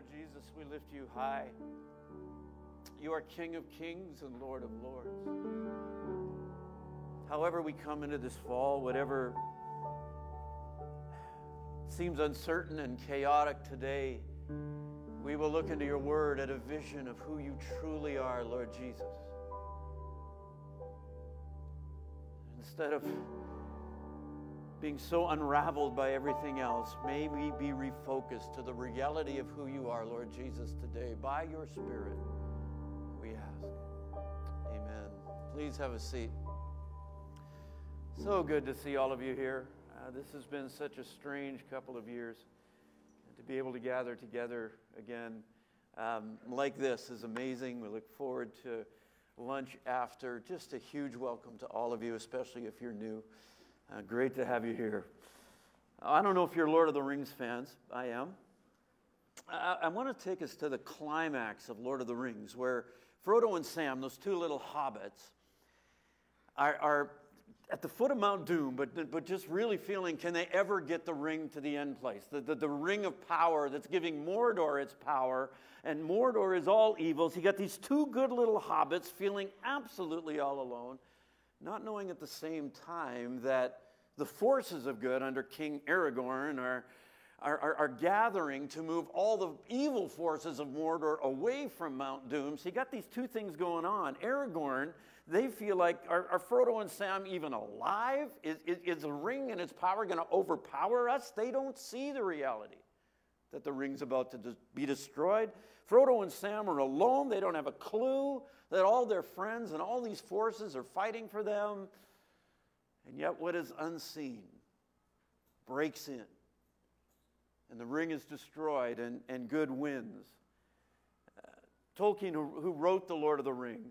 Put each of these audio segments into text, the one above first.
Jesus, we lift you high. You are King of kings and Lord of lords. However we come into this fall, whatever seems uncertain and chaotic today, we will look into your word at a vision of who you truly are, Lord Jesus. Instead of being so unraveled by everything else, may we be refocused to the reality of who you are, Lord Jesus, today. By your Spirit, we ask. Amen. Please have a seat. So good to see all of you here. This has been such a strange couple of years. And to be able to gather together again like this is amazing. We look forward to lunch after. Just a huge welcome to all of you, especially if you're new. Great to have you here. I don't know if you're Lord of the Rings fans. I am. I want to take us to the climax of Lord of the Rings, where Frodo and Sam, those two little hobbits, are at the foot of Mount Doom, but just really feeling, can they ever get the ring to the end place? The ring of power that's giving Mordor its power, and Mordor is all evil. So you got these two good little hobbits feeling absolutely all alone, not knowing at the same time that the forces of good under King Aragorn are gathering to move all the evil forces of Mordor away from Mount Doom. So you got these two things going on. Aragorn, they feel like, are Frodo and Sam even alive? Is the ring and its power going to overpower us? They don't see the reality that the ring's about to be destroyed. Frodo and Sam are alone. They don't have a clue that all their friends and all these forces are fighting for them. And yet what is unseen breaks in. And the ring is destroyed and good wins. Tolkien, who wrote The Lord of the Rings,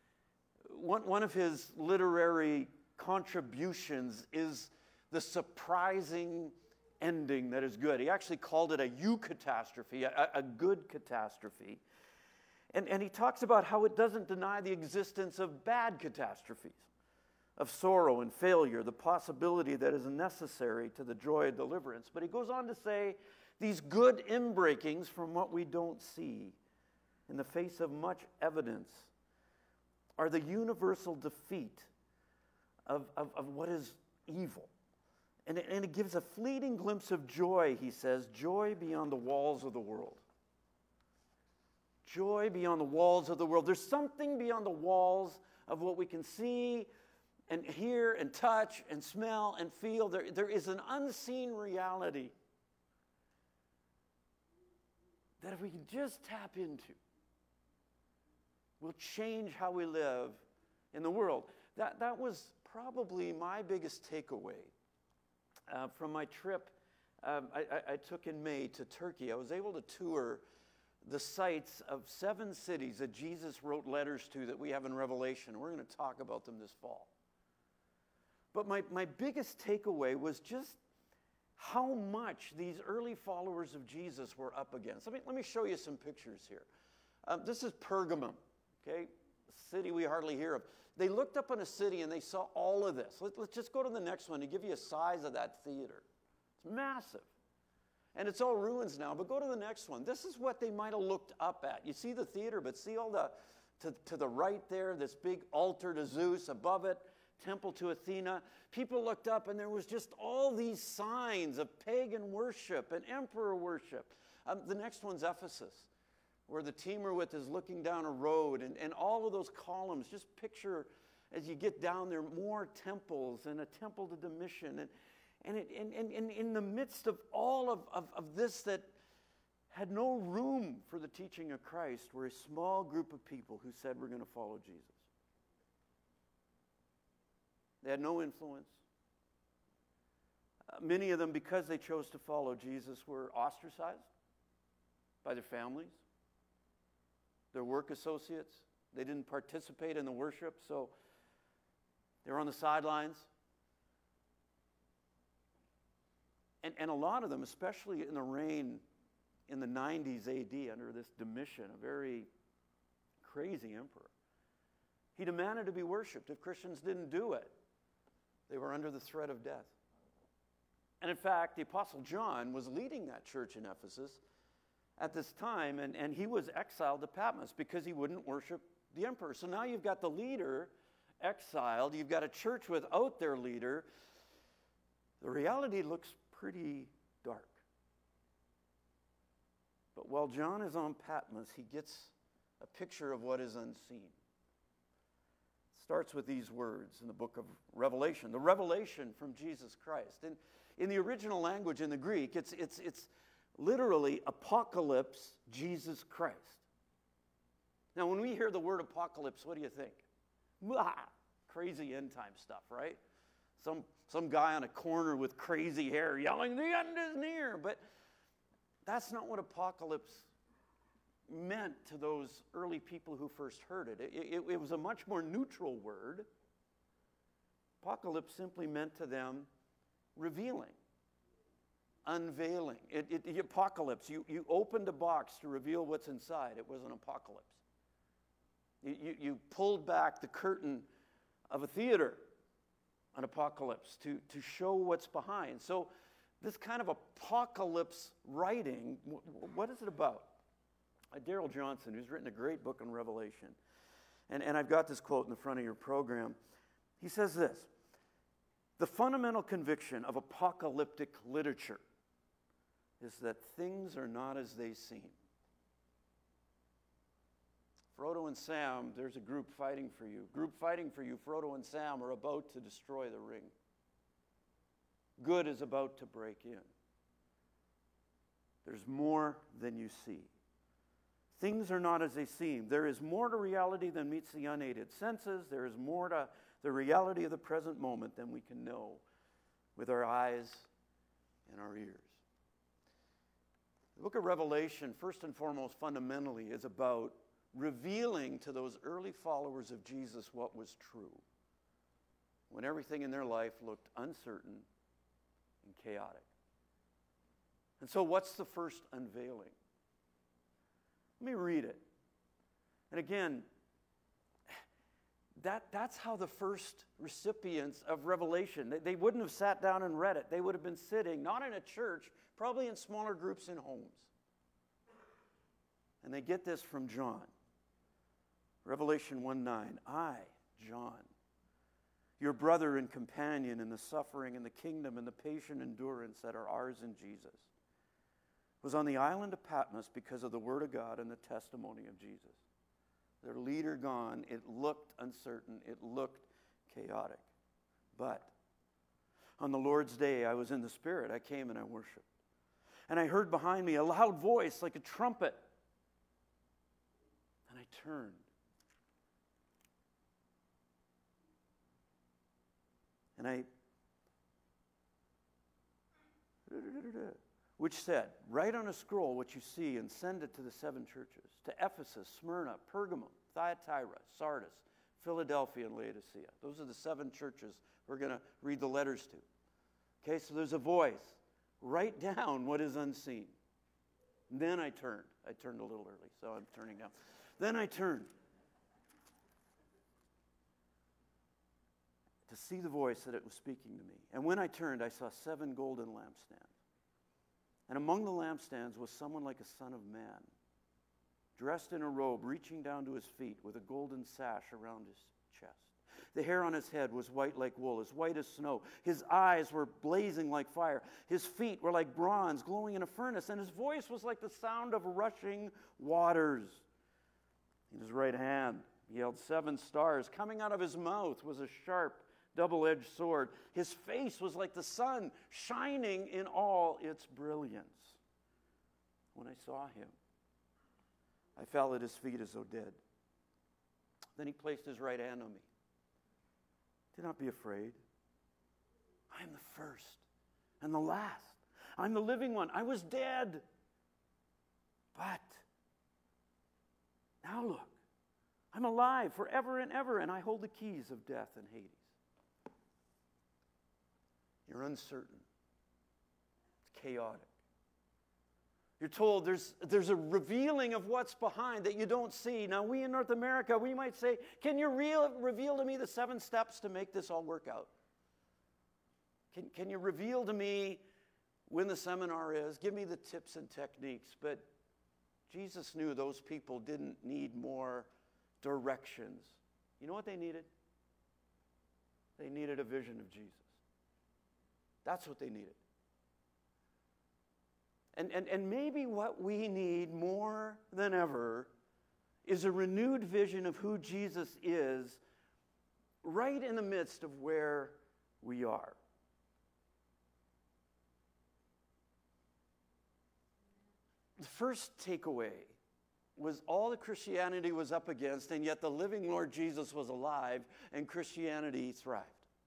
one of his literary contributions is the surprising ending that is good. He actually called it a eucatastrophe, a good catastrophe. And he talks about how it doesn't deny the existence of bad catastrophes, of sorrow and failure, the possibility that is necessary to the joy of deliverance. But he goes on to say, these good inbreakings from what we don't see in the face of much evidence are the universal defeat of what is evil. And it gives a fleeting glimpse of joy, he says, joy beyond the walls of the world. Joy beyond the walls of the world. There's something beyond the walls of what we can see and hear and touch and smell and feel. There is an unseen reality that if we can just tap into, will change how we live in the world. That was probably my biggest takeaway from my trip I took in May to Turkey. I was able to tour the sites of 7 cities that Jesus wrote letters to that we have in Revelation. We're going to talk about them this fall. But my biggest takeaway was just how much these early followers of Jesus were up against. Let me show you some pictures here. This is Pergamum, okay? A city we hardly hear of. They looked up on a city and they saw all of this. Let's just go to the next one to give you a size of that theater. It's massive. And it's all ruins now, but go to the next one. This is what they might have looked up at. You see the theater, but see all to the right there, this big altar to Zeus, above it, temple to Athena. People looked up and there was just all these signs of pagan worship and emperor worship. The next one's Ephesus, where the Timurid is looking down a road, and all of those columns, just picture as you get down there more temples and a temple to Domitian. And in the midst of all of this that had no room for the teaching of Christ were a small group of people who said, we're going to follow Jesus. They had no influence. Many of them, because they chose to follow Jesus, were ostracized by their families, their work associates. They didn't participate in the worship, so they were on the sidelines. And a lot of them, especially in the reign in the 90s AD under this Domitian, a very crazy emperor, he demanded to be worshipped. If Christians didn't do it, they were under the threat of death. And in fact, the Apostle John was leading that church in Ephesus at this time, and he was exiled to Patmos because he wouldn't worship the emperor. So now you've got the leader exiled, you've got a church without their leader. The reality looks pretty dark. But while John is on Patmos, he gets a picture of what is unseen. It starts with these words in the book of Revelation, the revelation from Jesus Christ. And in the original language, in the Greek, it's literally apocalypse, Jesus Christ. Now, when we hear the word apocalypse, what do you think? Crazy end time stuff, right? Some guy on a corner with crazy hair yelling, "The end is near." But that's not what apocalypse meant to those early people who first heard it. It was a much more neutral word. Apocalypse simply meant to them revealing, unveiling. The apocalypse, you opened a box to reveal what's inside. It was an apocalypse. You pulled back the curtain of a theater, an apocalypse, to show what's behind. So this kind of apocalypse writing, what is it about? Darrell Johnson, who's written a great book on Revelation, and I've got this quote in the front of your program. He says this: the fundamental conviction of apocalyptic literature is that things are not as they seem. Frodo and Sam, there's a group fighting for you. Group fighting for you, Frodo and Sam are about to destroy the ring. Good is about to break in. There's more than you see. Things are not as they seem. There is more to reality than meets the unaided senses. There is more to the reality of the present moment than we can know with our eyes and our ears. The book of Revelation, first and foremost, fundamentally, is about revealing to those early followers of Jesus what was true when everything in their life looked uncertain and chaotic. And so what's the first unveiling? Let me read it. And again, that's how the first recipients of Revelation, they wouldn't have sat down and read it. They would have been sitting, not in a church, probably in smaller groups in homes. And they get this from John. Revelation 1:9, I, John, your brother and companion in the suffering and the kingdom and the patient endurance that are ours in Jesus, was on the island of Patmos because of the word of God and the testimony of Jesus. Their leader gone, it looked uncertain, it looked chaotic. But on the Lord's day, I was in the Spirit. I came and I worshiped. And I heard behind me a loud voice like a trumpet. And I turned. And which said, write on a scroll what you see and send it to the 7 churches, to Ephesus, Smyrna, Pergamum, Thyatira, Sardis, Philadelphia, and Laodicea. Those are the 7 churches we're going to read the letters to. Okay, so there's a voice. Write down what is unseen. And then I turned. I turned a little early, so I'm turning down. Then I turned to see the voice that it was speaking to me. And when I turned, I saw 7 golden lampstands. And among the lampstands was someone like a son of man, dressed in a robe reaching down to his feet with a golden sash around his chest. The hair on his head was white like wool, as white as snow. His eyes were blazing like fire. His feet were like bronze glowing in a furnace, and his voice was like the sound of rushing waters. In his right hand, he held 7 stars. Coming out of his mouth was a sharp, double-edged sword. His face was like the sun, shining in all its brilliance. When I saw him, I fell at his feet as though dead. Then he placed his right hand on me. Do not be afraid. I am the first and the last. I'm the living one. I was dead. But now look, I'm alive forever and ever, and I hold the keys of death and Hades. You're uncertain. It's chaotic. You're told there's a revealing of what's behind that you don't see. Now, we in North America, we might say, can you reveal to me the 7 steps to make this all work out? Can you reveal to me when the seminar is? Give me the tips and techniques. But Jesus knew those people didn't need more directions. You know what they needed? They needed a vision of Jesus. That's what they needed. And maybe what we need more than ever is a renewed vision of who Jesus is right in the midst of where we are. The first takeaway was all that Christianity was up against, and yet the living Lord Jesus was alive, and Christianity thrived.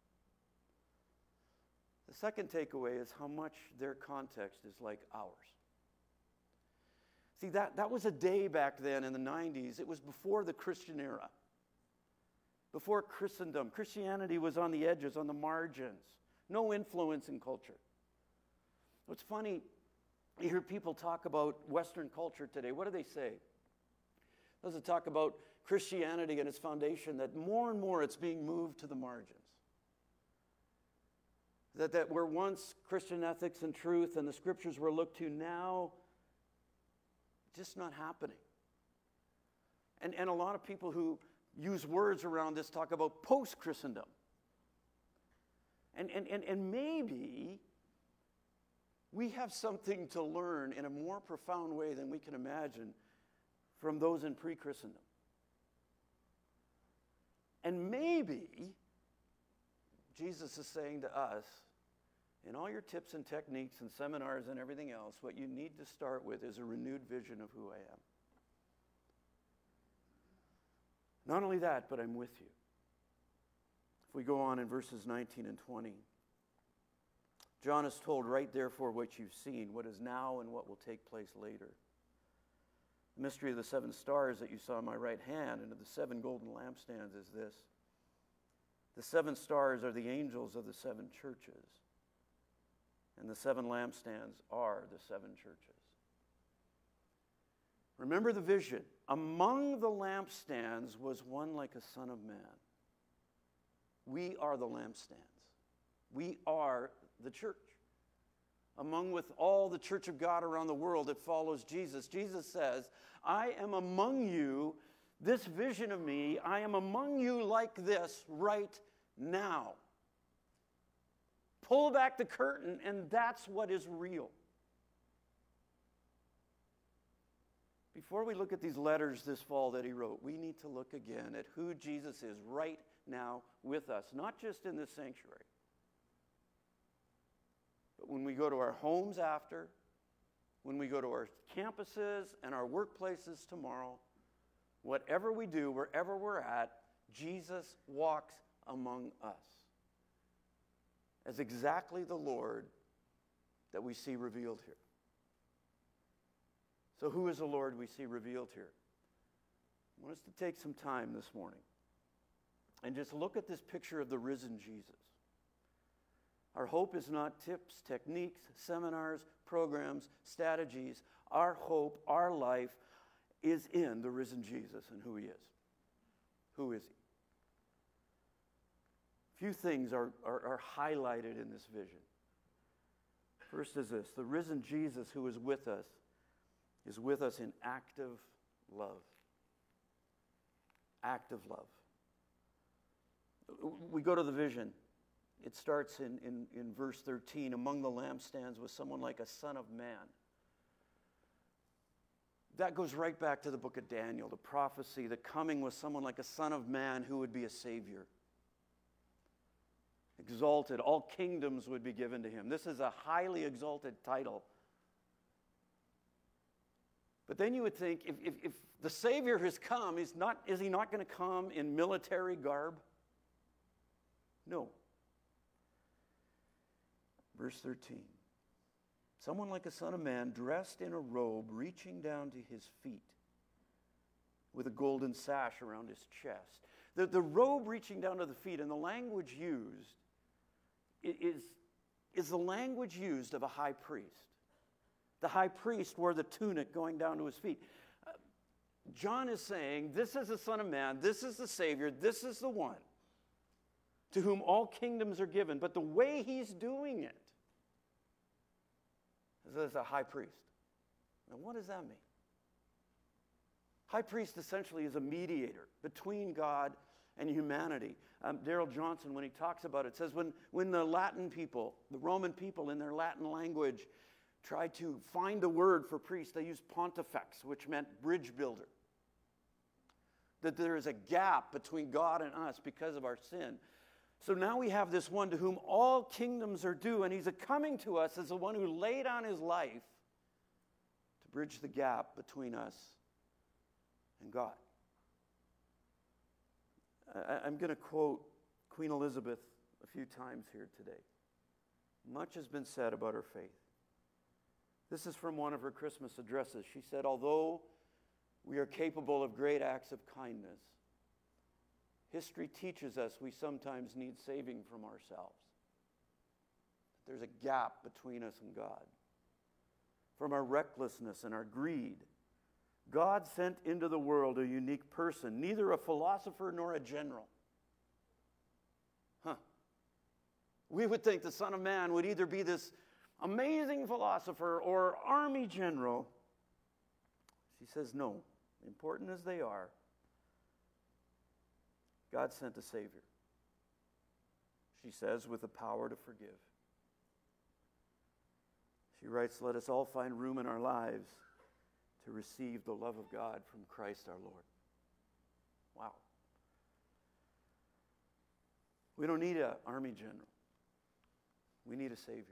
The second takeaway is how much their context is like ours. See, that was a day back then in the 90s. It was before the Christian era, before Christendom. Christianity was on the edges, on the margins, no influence in culture. What's funny, you hear people talk about Western culture today. What do they say? Does it talk about Christianity and its foundation, that more and more it's being moved to the margins? That where once Christian ethics and truth and the scriptures were looked to, now just not happening. And a lot of people who use words around this talk about post-Christendom. And maybe we have something to learn in a more profound way than we can imagine from those in pre-Christendom. And maybe Jesus is saying to us, in all your tips and techniques and seminars and everything else, what you need to start with is a renewed vision of who I am. Not only that, but I'm with you. If we go on in verses 19 and 20, John is told, write therefore what you've seen, what is now and what will take place later. The mystery of the 7 stars that you saw in my right hand and of the 7 golden lampstands is this. The 7 stars are the angels of the 7 churches, and the 7 lampstands are the 7 churches. Remember the vision. Among the lampstands was one like a son of man. We are the lampstands. We are the church. Among with all the church of God around the world that follows Jesus, Jesus says, I am among you, this vision of me, I am among you like this right now. Pull back the curtain, and that's what is real. Before we look at these letters this fall that he wrote, we need to look again at who Jesus is right now with us, not just in this sanctuary, but when we go to our homes after, when we go to our campuses and our workplaces tomorrow, whatever we do, wherever we're at, Jesus walks among us as exactly the Lord that we see revealed here. So who is the Lord we see revealed here? I want us to take some time this morning and just look at this picture of the risen Jesus. Our hope is not tips, techniques, seminars, programs, strategies. Our hope, our life is in the risen Jesus and who he is. Who is he? Few things are highlighted in this vision. First is this: the risen Jesus who is with us in active love. Active love. We go to the vision. It starts in verse 13. Among the lampstands was someone like a son of man. That goes right back to the book of Daniel, the prophecy, the coming was someone like a son of man who would be a savior. Exalted, all kingdoms would be given to him. This is a highly exalted title. But then you would think, if the Savior has come, is he not going to come in military garb? No. Verse 13. Someone like a son of man, dressed in a robe, reaching down to his feet, with a golden sash around his chest. The robe reaching down to the feet, and the language used is the language used of a high priest. The high priest wore the tunic going down to his feet. John is saying, this is the Son of Man, this is the Savior, this is the one to whom all kingdoms are given. But the way he's doing it is as a high priest. Now, what does that mean? High priest essentially is a mediator between God and humanity. Darrell Johnson, when he talks about it, says when the Latin people, the Roman people in their Latin language, tried to find a word for priest, they used pontifex, which meant bridge builder. That there is a gap between God and us because of our sin. So now we have this one to whom all kingdoms are due, and he's coming to us as the one who laid down his life to bridge the gap between us and God. I'm going to quote Queen Elizabeth a few times here today. Much has been said about her faith. This is from one of her Christmas addresses. She said, "Although we are capable of great acts of kindness, history teaches us we sometimes need saving from ourselves. There's a gap between us and God. From our recklessness and our greed, God sent into the world a unique person, neither a philosopher nor a general." We would think the Son of Man would either be this amazing philosopher or army general. She says, no, important as they are, God sent a Savior. She says, with the power to forgive. She writes, let us all find room in our lives to receive the love of God from Christ our Lord. Wow. We don't need an army general. We need a Savior.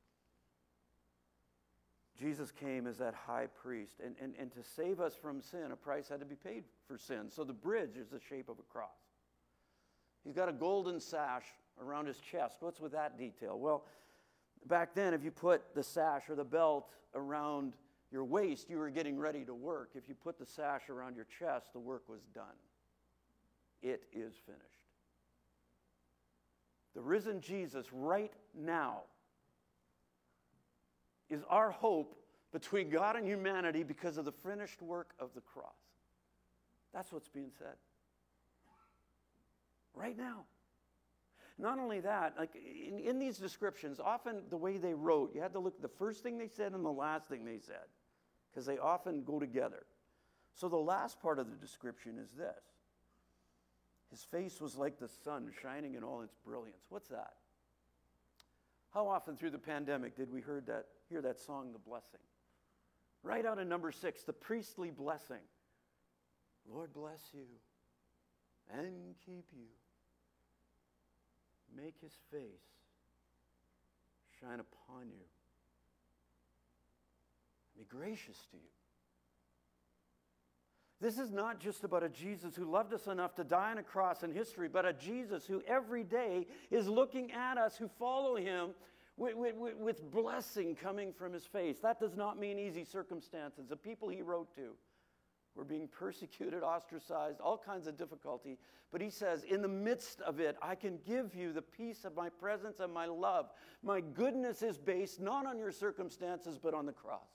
Jesus came as that high priest, and to save us from sin, a price had to be paid for sin. So the bridge is the shape of a cross. He's got a golden sash around his chest. What's with that detail? Well, back then, if you put the sash or the belt around your waist, you were getting ready to work. If you put the sash around your chest, the work was done. It is finished. The risen Jesus right now is our hope between God and humanity because of the finished work of the cross. That's what's being said. Right now. Not only that, like in these descriptions, often the way they wrote, you had to look at the first thing they said and the last thing they said, because they often go together. So the last part of the description is this. His face was like the sun shining in all its brilliance. What's that? How often through the pandemic did we hear that song, The Blessing? Right out of number 6, the priestly blessing. Lord bless you and keep you. Make his face shine upon you. Be gracious to you. This is not just about a Jesus who loved us enough to die on a cross in history, but a Jesus who every day is looking at us who follow him with blessing coming from his face. That does not mean easy circumstances. The people he wrote to were being persecuted, ostracized, all kinds of difficulty. But he says, in the midst of it, I can give you the peace of my presence and my love. My goodness is based not on your circumstances, but on the cross.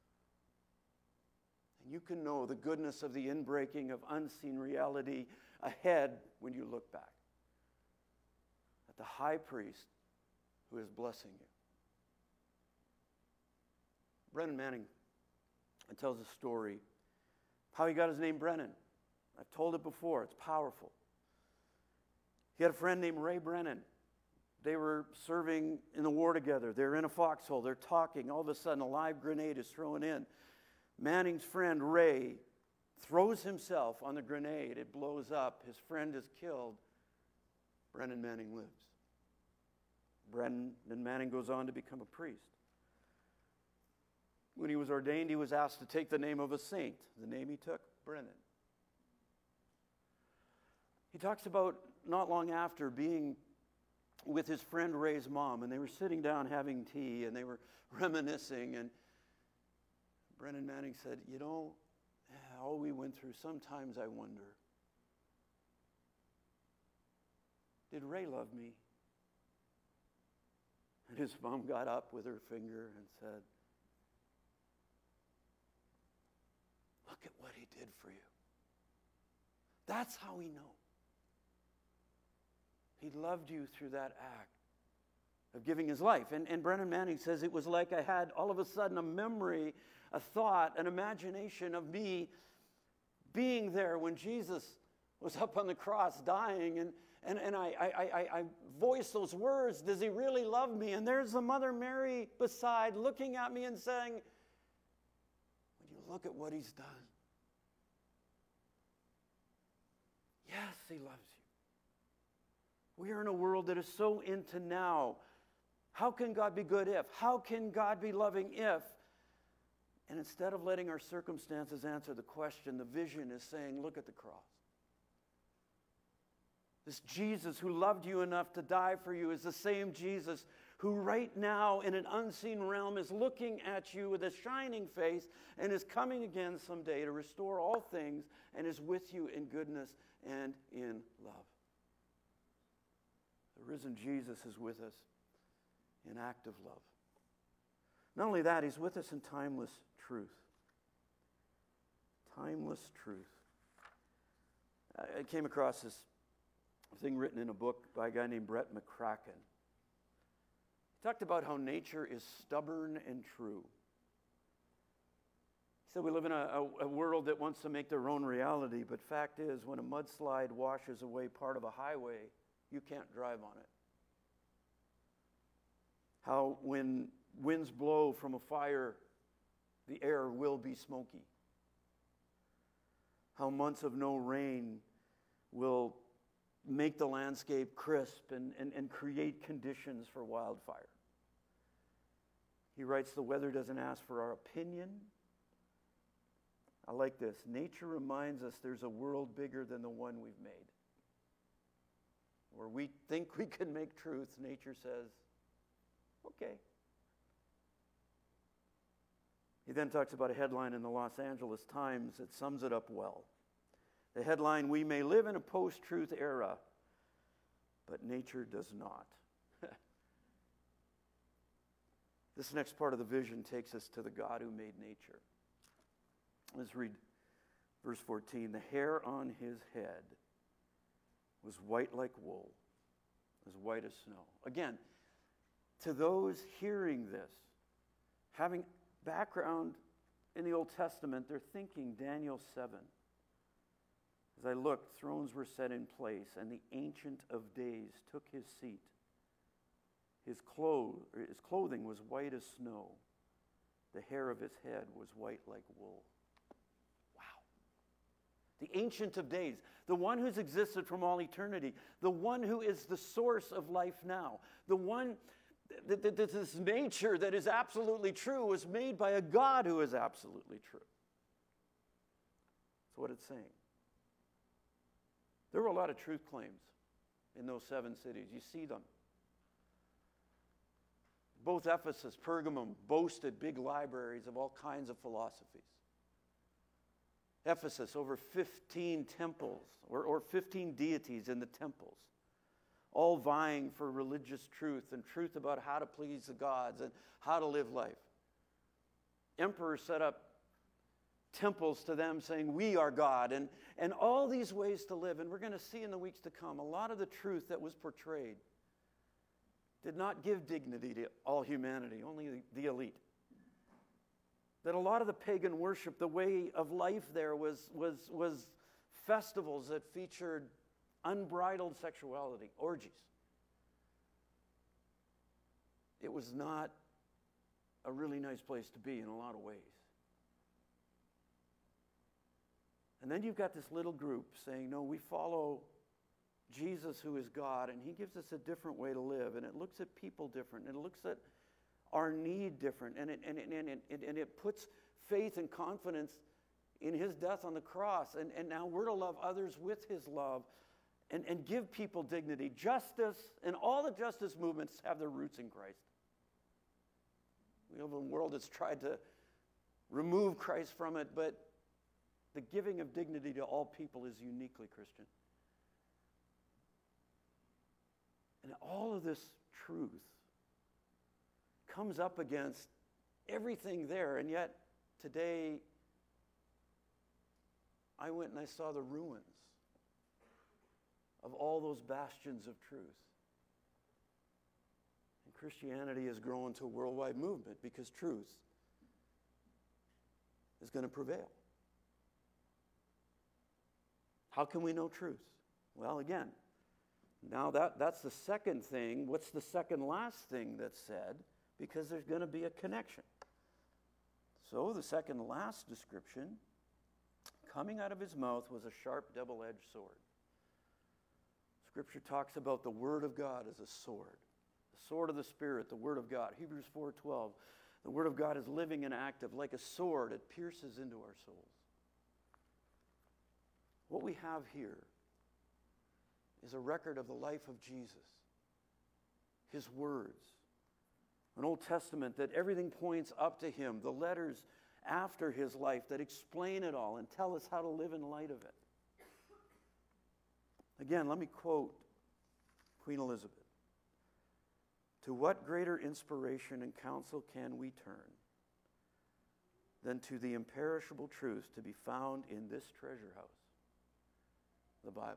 And you can know the goodness of the inbreaking of unseen reality ahead when you look back at the high priest who is blessing you. Brennan Manning tells a story how he got his name Brennan. I've told it before. It's powerful. He had a friend named Ray Brennan. They were serving in the war together. They're in a foxhole. They're talking. All of a sudden, a live grenade is thrown in. Manning's friend, Ray, throws himself on the grenade. It blows up. His friend is killed. Brennan Manning lives. Brennan Manning goes on to become a priest. When he was ordained, he was asked to take the name of a saint. The name he took, Brennan. He talks about not long after being with his friend Ray's mom, and they were sitting down having tea, and they were reminiscing, and Brennan Manning said, you know, all we went through, sometimes I wonder, did Ray love me? And his mom got up with her finger and said, look at what he did for you. That's how we know. He loved you through that act of giving his life. And Brennan Manning says it was like I had all of a sudden a memory, a thought, an imagination of me being there when Jesus was up on the cross dying, and I voice those words, does he really love me? And there's the Mother Mary beside looking at me and saying, when you look at what he's done, yes, he loves you. We are in a world that is so into now. How can God be good if? How can God be loving if? And instead of letting our circumstances answer the question, the vision is saying, look at the cross. This Jesus who loved you enough to die for you is the same Jesus who right now in an unseen realm is looking at you with a shining face and is coming again someday to restore all things and is with you in goodness and in love. The risen Jesus is with us in active love. Not only that, he's with us in timeless truth. Timeless truth. I came across this thing written in a book by a guy named Brett McCracken. He talked about how nature is stubborn and true. He said we live in a world that wants to make their own reality, but fact is, when a mudslide washes away part of a highway, you can't drive on it. How when winds blow from a fire, the air will be smoky. How months of no rain will make the landscape crisp and create conditions for wildfire. He writes, the weather doesn't ask for our opinion. I like this. Nature reminds us there's a world bigger than the one we've made. Where we think we can make truth, nature says, okay. He then talks about a headline in the Los Angeles Times that sums it up well. The headline, we may live in a post-truth era, but nature does not. This next part of the vision takes us to the God who made nature. Let's read verse 14. The hair on his head was white like wool, as white as snow. Again, to those hearing this, having background in the Old Testament, they're thinking Daniel 7. As I looked, thrones were set in place, and the Ancient of Days took his seat. His clothing was white as snow. The hair of his head was white like wool. Wow. The Ancient of Days, the one who's existed from all eternity, the one who is the source of life now, the one that this nature that is absolutely true was made by a God who is absolutely true. That's what it's saying. There were a lot of truth claims in those 7 cities. You see them. Both Ephesus, Pergamum boasted big libraries of all kinds of philosophies. Ephesus, over 15 temples, or 15 deities in the temples, all vying for religious truth and truth about how to please the gods and how to live life. Emperors set up temples to them saying, we are God, and all these ways to live. And we're going to see in the weeks to come, a lot of the truth that was portrayed did not give dignity to all humanity, only the elite. That a lot of the pagan worship, the way of life there was festivals that featured unbridled sexuality, orgies. It was not a really nice place to be in a lot of ways. And then you've got this little group saying, no, we follow Jesus who is God, and he gives us a different way to live, and it looks at people different, and it looks at our need different, and it puts faith and confidence in his death on the cross, and now we're to love others with his love, and give people dignity. Justice, and all the justice movements have their roots in Christ. We live in a world that's tried to remove Christ from it, but the giving of dignity to all people is uniquely Christian. And all of this truth comes up against everything there, and yet today I went and I saw the ruins of all those bastions of truth. And Christianity has grown to a worldwide movement because truth is going to prevail. How can we know truth? Well, again, now that's the second thing. What's the second last thing that's said? Because there's going to be a connection. So the second last description, coming out of his mouth was a sharp double-edged sword. Scripture talks about the Word of God as a sword. The sword of the Spirit, the Word of God. Hebrews 4:12, the Word of God is living and active. Like a sword, it pierces into our souls. What we have here is a record of the life of Jesus. His words. An Old Testament that everything points up to him. The letters after his life that explain it all and tell us how to live in light of it. Again, let me quote Queen Elizabeth. To what greater inspiration and counsel can we turn than to the imperishable truths to be found in this treasure house, the Bible?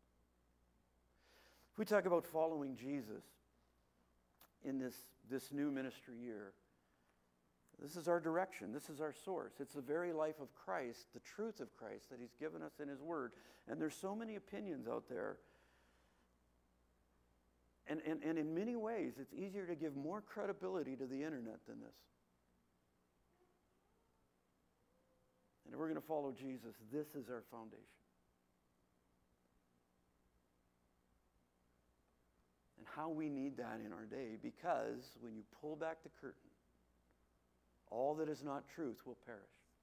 If we talk about following Jesus in this new ministry year, this is our direction. This is our source. It's the very life of Christ, the truth of Christ that he's given us in his word. And there's so many opinions out there. And in many ways, it's easier to give more credibility to the internet than this. And if we're going to follow Jesus, this is our foundation. And how we need that in our day, because when you pull back the curtain, all that is not truth will perish.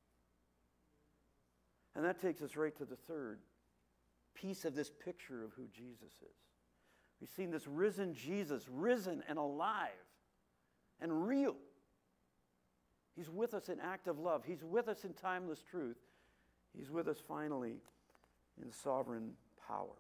And that takes us right to the third piece of this picture of who Jesus is. We've seen this risen Jesus, risen and alive and real. He's with us in active love. He's with us in timeless truth. He's with us finally in sovereign power.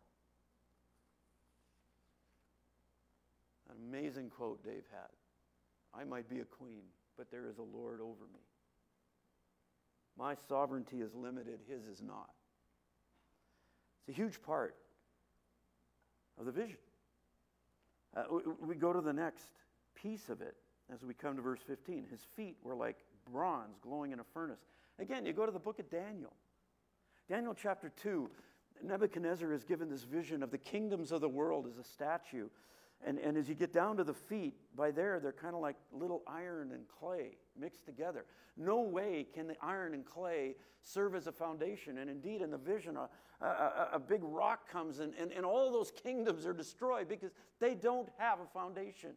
An amazing quote Dave had. I might be a queen, but there is a Lord over me. My sovereignty is limited, his is not. It's a huge part of the vision. We go to the next piece of it as we come to verse 15. His feet were like bronze glowing in a furnace. Again, you go to the book of Daniel. Daniel chapter 2, Nebuchadnezzar is given this vision of the kingdoms of the world as a statue. And as you get down to the feet, by there, they're kind of like little iron and clay mixed together. No way can the iron and clay serve as a foundation. And indeed, in the vision, a big rock comes and all those kingdoms are destroyed because they don't have a foundation.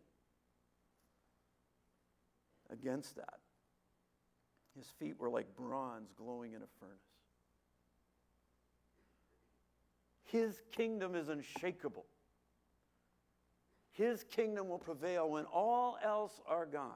Against that, his feet were like bronze glowing in a furnace. His kingdom is unshakable. His kingdom will prevail when all else are gone.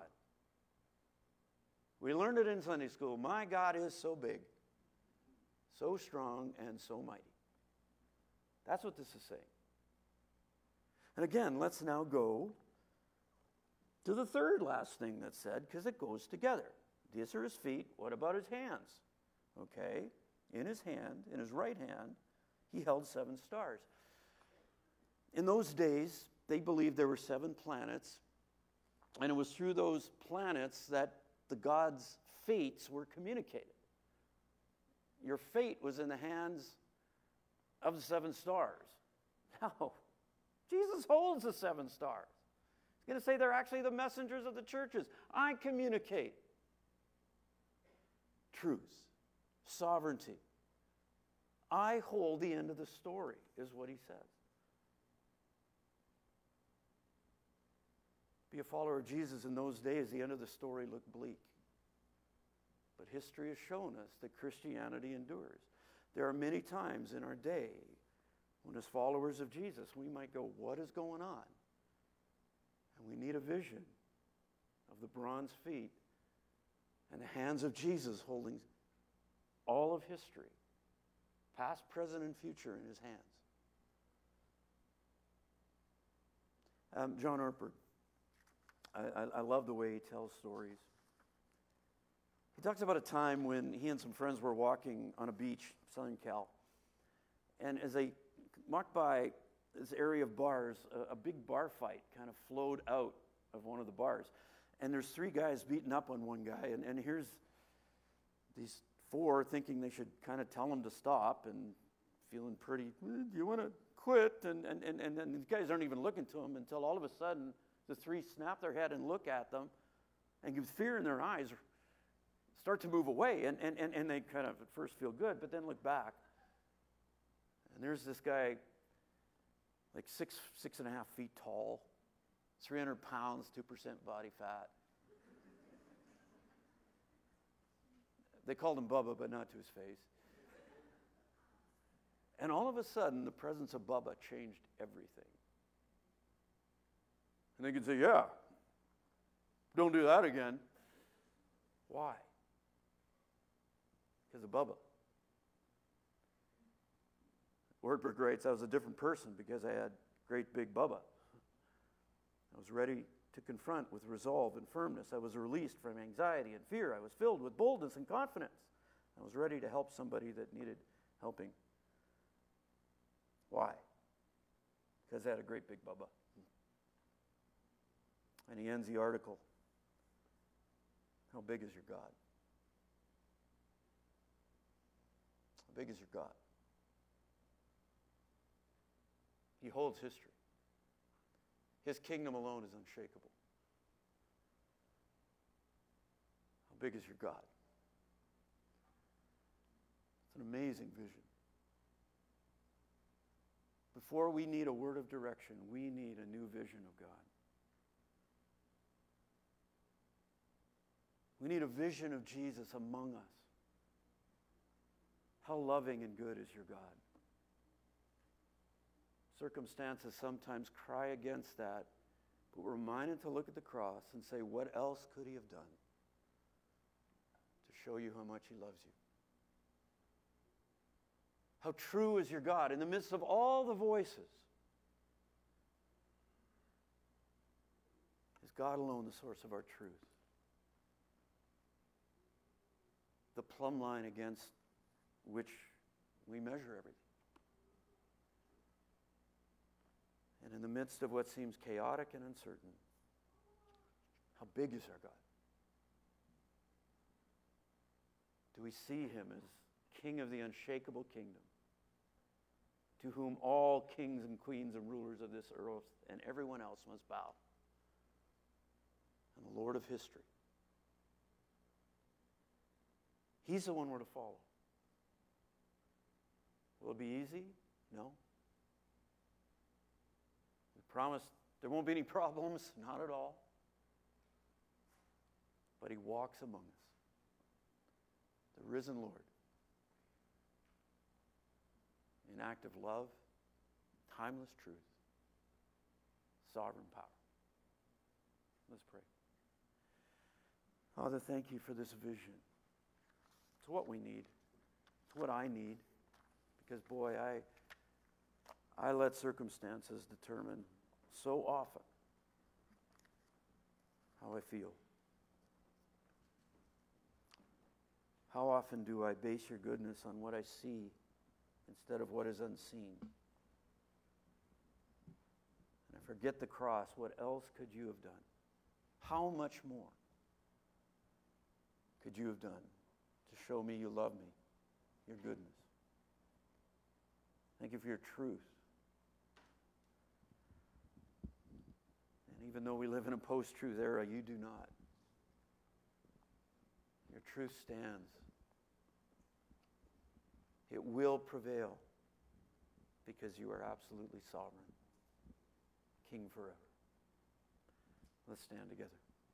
We learned it in Sunday school. My God is so big, so strong, and so mighty. That's what this is saying. And again, let's now go to the third last thing that's said, because it goes together. These are his feet. What about his hands? Okay, in his hand, in his right hand, he held 7 stars. In those days, they believed there were 7 planets, and it was through those planets that the gods' fates were communicated. Your fate was in the hands of the 7 stars. No, Jesus holds the 7 stars. He's going to say they're actually the messengers of the churches. I communicate truth, sovereignty. I hold the end of the story, is what he says. Be a follower of Jesus in those days, the end of the story looked bleak. But history has shown us that Christianity endures. There are many times in our day when, as followers of Jesus, we might go, what is going on? And we need a vision of the bronze feet and the hands of Jesus holding all of history, past, present, and future, in his hands. John Ortberg. I love the way he tells stories. He talks about a time when he and some friends were walking on a beach, Southern Cal. And as they walked by this area of bars, a big bar fight kind of flowed out of one of the bars. And there's 3 guys beating up on one guy. And here's these 4 thinking they should kind of tell him to stop and feeling pretty, do you want to quit? And these guys aren't even looking to him until all of a sudden the three snap their head and look at them and with fear in their eyes start to move away. And they kind of at first feel good, but then look back. And there's this guy, like 6.5 feet tall, 300 pounds, 2% body fat. They called him Bubba, but not to his face. And all of a sudden, the presence of Bubba changed everything. And they could say, yeah, don't do that again. Why? Because of Bubba. Wordberg writes, I was a different person because I had great big Bubba. I was ready to confront with resolve and firmness. I was released from anxiety and fear. I was filled with boldness and confidence. I was ready to help somebody that needed helping. Why? Because I had a great big Bubba. And he ends the article, how big is your God? How big is your God? He holds history. His kingdom alone is unshakable. How big is your God? It's an amazing vision. Before we need a word of direction, we need a new vision of God. We need a vision of Jesus among us. How loving and good is your God? Circumstances sometimes cry against that, but we're reminded to look at the cross and say, what else could he have done to show you how much he loves you? How true is your God in the midst of all the voices? Is God alone the source of our truth? The plumb line against which we measure everything. And in the midst of what seems chaotic and uncertain, how big is our God? Do we see him as King of the unshakable kingdom, to whom all kings and queens and rulers of this earth and everyone else must bow? And the Lord of history. He's the one we're to follow. Will it be easy? No. We promise there won't be any problems, not at all. But he walks among us. The risen Lord. In active love, timeless truth, sovereign power. Let's pray. Father, thank you for this vision. It's what we need. It's what I need. Because, boy, I let circumstances determine so often how I feel. How often do I base your goodness on what I see instead of what is unseen? And I forget the cross. What else could you have done? How much more could you have done to show me you love me, your goodness? Thank you for your truth. And even though we live in a post-truth era, you do not. Your truth stands. It will prevail because you are absolutely sovereign, King forever. Let's stand together.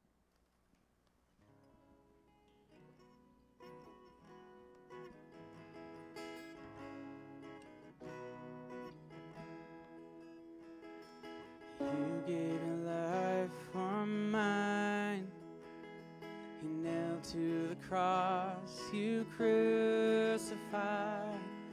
You gave your life for mine. You nailed to the cross, you crucified.